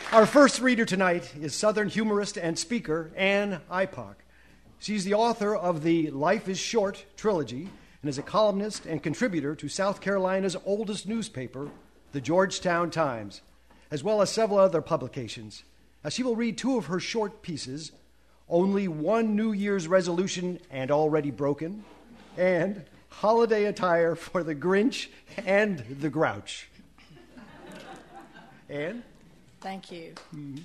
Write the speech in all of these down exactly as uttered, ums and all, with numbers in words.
Our first reader tonight is Southern humorist and speaker Ann Ipock. She's the author of the Life is Short trilogy and is a columnist and contributor to South Carolina's oldest newspaper, the Georgetown Times, as well as several other publications. Now, she will read two of her short pieces, Only One New Year's Resolution and Already Broken, and Holiday Attire for the Grinch and the Grouch. Ann? Thank you. Mm-hmm.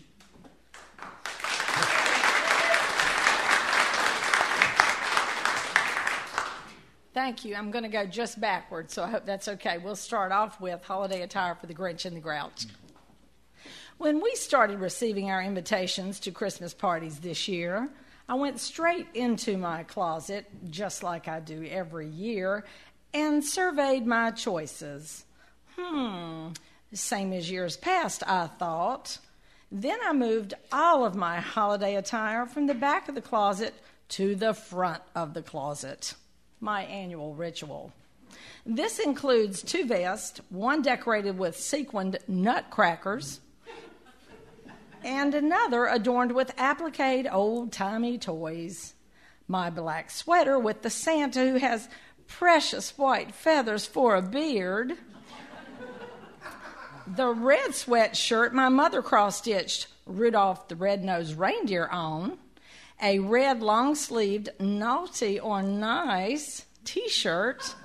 Thank you. I'm going to go just backwards, so I hope that's okay. We'll start off with Holiday Attire for the Grinch and the Grouch. When we started receiving our invitations to Christmas parties this year, I went straight into my closet, just like I do every year, and surveyed my choices. Hmm, same as years past, I thought. Then I moved all of my holiday attire from the back of the closet to the front of the closet. My annual ritual. This includes two vests, one decorated with sequined nutcrackers, and another adorned with appliqued old-timey toys. My black sweater with the Santa who has precious white feathers for a beard. The red sweatshirt my mother cross-stitched Rudolph the Red-Nosed Reindeer on. A red long-sleeved naughty or nice t-shirt,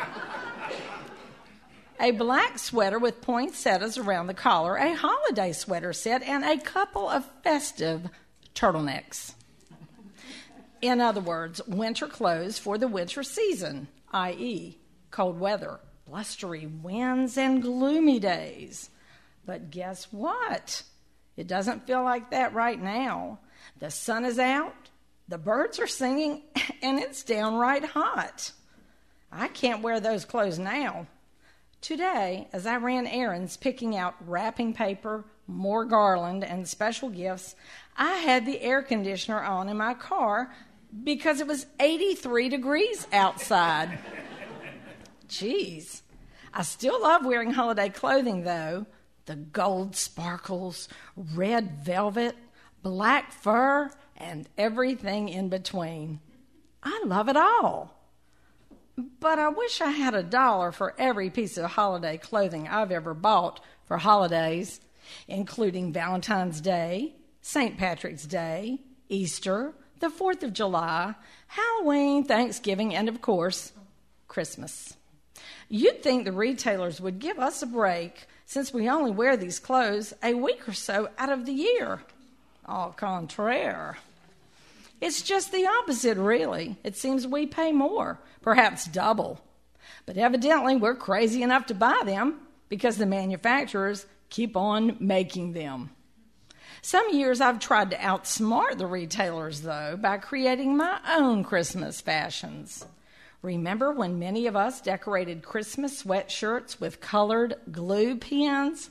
a black sweater with poinsettias around the collar, a holiday sweater set, and a couple of festive turtlenecks. In other words, winter clothes for the winter season, that is cold weather, blustery winds, and gloomy days. But guess what? It doesn't feel like that right now. The sun is out, the birds are singing, and it's downright hot. I can't wear those clothes now. Today, as I ran errands picking out wrapping paper, more garland, and special gifts, I had the air conditioner on in my car because it was eighty-three degrees outside. Jeez. I still love wearing holiday clothing, though. The gold sparkles, red velvet, black fur, and everything in between. I love it all. But I wish I had a dollar for every piece of holiday clothing I've ever bought for holidays, including Valentine's Day, Saint Patrick's Day, Easter, the fourth of July, Halloween, Thanksgiving, and, of course, Christmas. You'd think the retailers would give us a break since we only wear these clothes a week or so out of the year. Au contraire. It's just the opposite, really. It seems we pay more, perhaps double. But evidently we're crazy enough to buy them because the manufacturers keep on making them. Some years I've tried to outsmart the retailers, though, by creating my own Christmas fashions. Remember when many of us decorated Christmas sweatshirts with colored glue pens?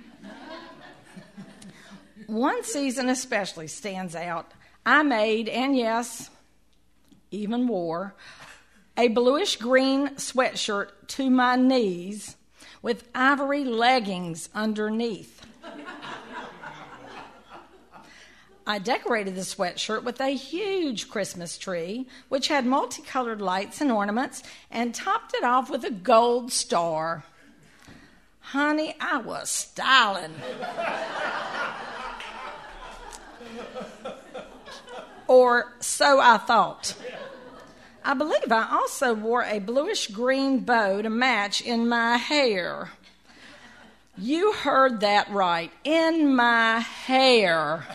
One season especially stands out. I made, and yes, even wore, a bluish-green sweatshirt to my knees with ivory leggings underneath. I decorated the sweatshirt with a huge Christmas tree, which had multicolored lights and ornaments, and topped it off with a gold star. Honey, I was styling. Or so I thought. I believe I also wore a bluish-green bow to match in my hair. You heard that right. In my hair.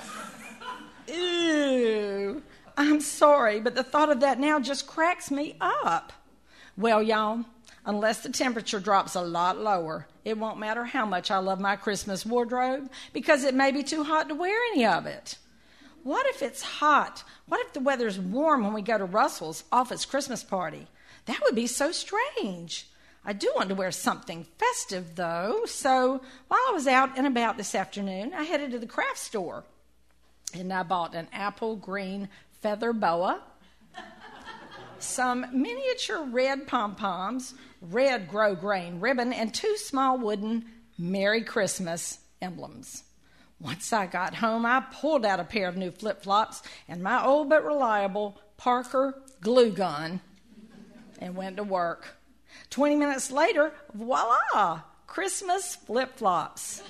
Ew. I'm sorry, but the thought of that now just cracks me up. Well, y'all, unless the temperature drops a lot lower, it won't matter how much I love my Christmas wardrobe because it may be too hot to wear any of it. What if it's hot? What if the weather's warm when we go to Russell's office Christmas party? That would be so strange. I do want to wear something festive, though, so while I was out and about this afternoon, I headed to the craft store, and I bought an apple green feather boa, some miniature red pom-poms, red grosgrain ribbon, and two small wooden Merry Christmas emblems. Once I got home, I pulled out a pair of new flip-flops and my old but reliable Parker glue gun and went to work. Twenty minutes later, voila, Christmas flip-flops.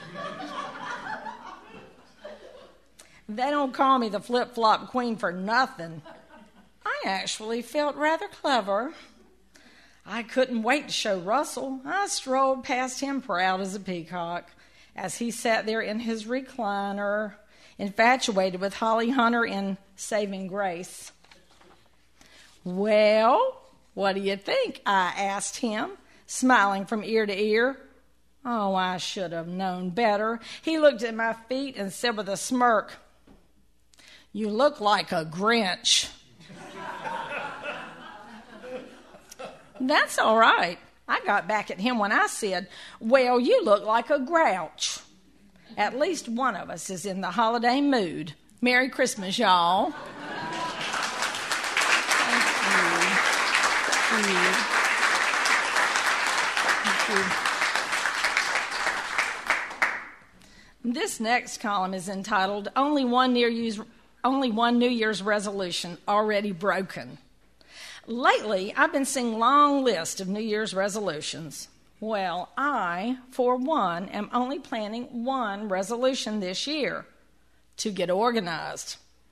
They don't call me the flip-flop queen for nothing. I actually felt rather clever. I couldn't wait to show Russell. I strolled past him proud as a peacock as he sat there in his recliner, infatuated with Holly Hunter in Saving Grace. "Well, what do you think?" I asked him, smiling from ear to ear. Oh, I should have known better. He looked at my feet and said with a smirk, "You look like a Grinch." That's all right. I got back at him when I said, "Well, you look like a Grouch." At least one of us is in the holiday mood. Merry Christmas, y'all. Thank you. Thank you. Thank you. This next column is entitled, Only One New Year's, Only One New Year's Resolution Already Broken. Lately, I've been seeing long lists of New Year's resolutions. Well, I, for one, am only planning one resolution this year, to get organized.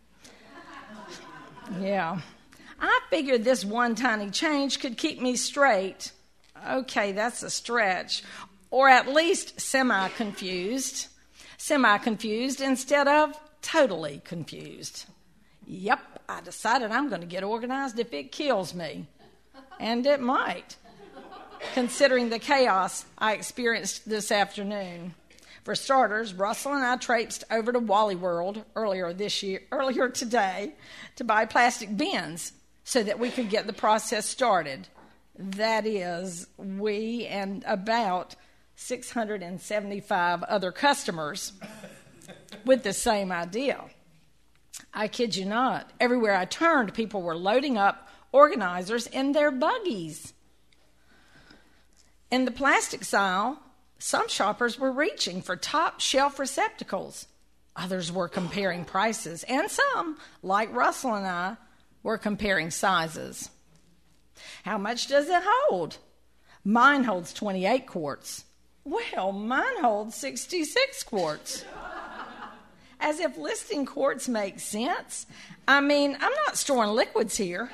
Yeah. I figured this one tiny change could keep me straight. Okay, that's a stretch. Or at least semi-confused. Semi-confused instead of totally confused. Yep, I decided I'm going to get organized if it kills me. And it might, considering the chaos I experienced this afternoon. For starters, Russell and I traipsed over to Wally World earlier this year, earlier today, to buy plastic bins so that we could get the process started. That is, we and about six hundred seventy-five other customers with the same idea. I kid you not. Everywhere I turned, people were loading up organizers in their buggies. In the plastic aisle, some shoppers were reaching for top shelf receptacles. Others were comparing prices, and some, like Russell and I, were comparing sizes. How much does it hold? Mine holds twenty-eight quarts. Well, mine holds sixty-six quarts. As if listing quarts makes sense. I mean, I'm not storing liquids here.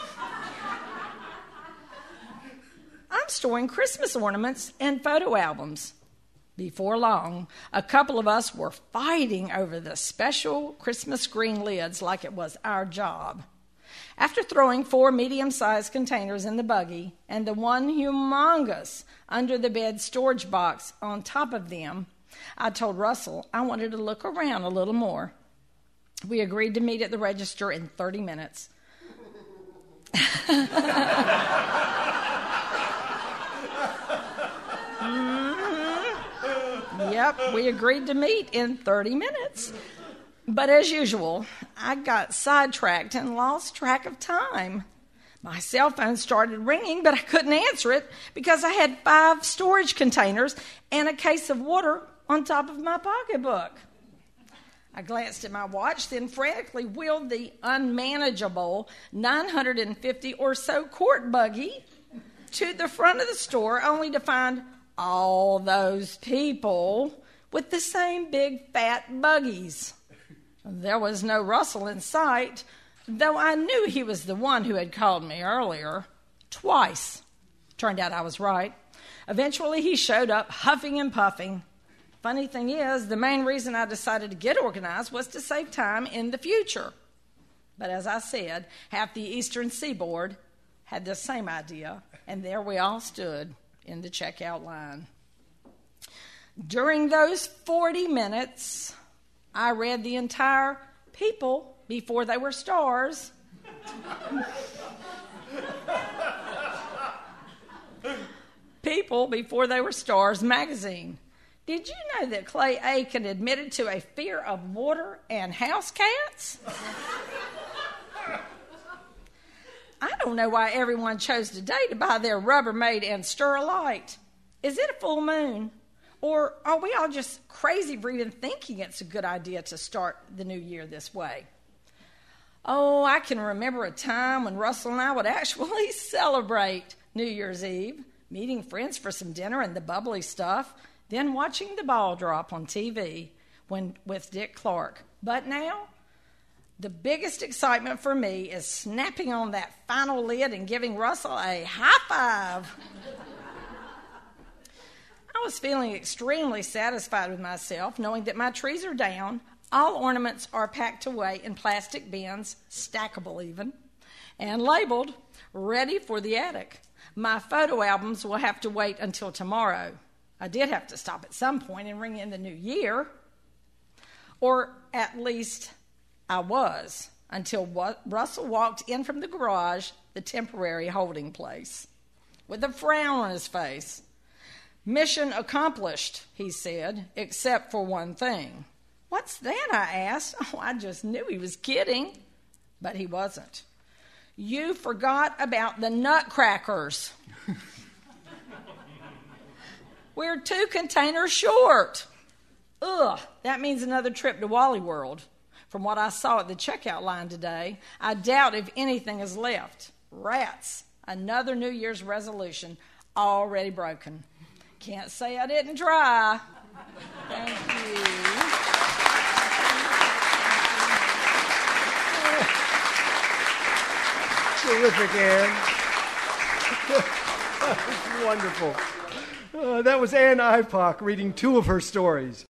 I'm storing Christmas ornaments and photo albums. Before long, a couple of us were fighting over the special Christmas green lids like it was our job. After throwing four medium-sized containers in the buggy and the one humongous under-the-bed storage box on top of them, I told Russell I wanted to look around a little more. We agreed to meet at the register in thirty minutes. mm-hmm. Yep, we agreed to meet in thirty minutes. But as usual, I got sidetracked and lost track of time. My cell phone started ringing, but I couldn't answer it because I had five storage containers and a case of water on top of my pocketbook. I glanced at my watch, then frantically wheeled the unmanageable nine hundred fifty or so quart buggy to the front of the store, only to find all those people with the same big fat buggies. There was no Russell in sight, though I knew he was the one who had called me earlier. Twice. Turned out I was right. Eventually he showed up, huffing and puffing. Funny thing is, the main reason I decided to get organized was to save time in the future. But as I said, half the eastern seaboard had the same idea, and there we all stood in the checkout line. During those forty minutes, I read the entire People Before They Were Stars. People Before They Were Stars magazine. Did you know that Clay Aiken admitted to a fear of water and house cats? I don't know why everyone chose today to buy their Rubbermaid and Sterlite. Is it a full moon? Or are we all just crazy for even thinking it's a good idea to start the new year this way? Oh, I can remember a time when Russell and I would actually celebrate New Year's Eve, meeting friends for some dinner and the bubbly stuff, then watching the ball drop on T V when with Dick Clark. But now, the biggest excitement for me is snapping on that final lid and giving Russell a high five. I was feeling extremely satisfied with myself, knowing that my trees are down, all ornaments are packed away in plastic bins, stackable even, and labeled, ready for the attic. My photo albums will have to wait until tomorrow. I did have to stop at some point and ring in the new year. Or at least I was, until Russell walked in from the garage, the temporary holding place, with a frown on his face. Mission accomplished, he said, except for one thing. What's that, I asked. Oh, I just knew he was kidding. But he wasn't. You forgot about the nutcrackers. We're two containers short. Ugh, that means another trip to Wally World. From what I saw at the checkout line today, I doubt if anything is left. Rats, another New Year's resolution already broken. Can't say I didn't try. Thank you. Terrific, Ann. Wonderful. Uh, that was Ann Ipock reading two of her stories.